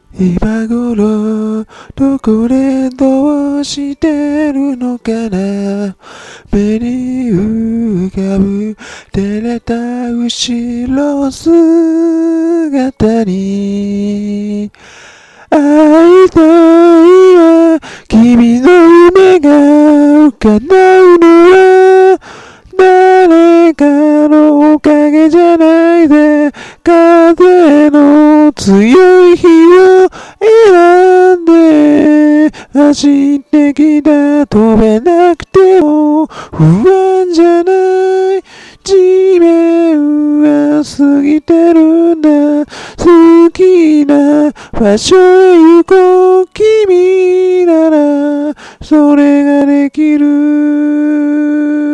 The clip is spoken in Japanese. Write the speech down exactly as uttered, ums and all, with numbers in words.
今頃どこでどうしてるのかな。目に浮かぶ照れた後ろ姿に会いたいわ。君の夢が叶うのは誰かのおかげじゃないで。風の強い日を選んで走ってきた。飛べなくても不安じゃない。地面は過ぎてるんだ。好きな場所へ行こう。君ならそれができる。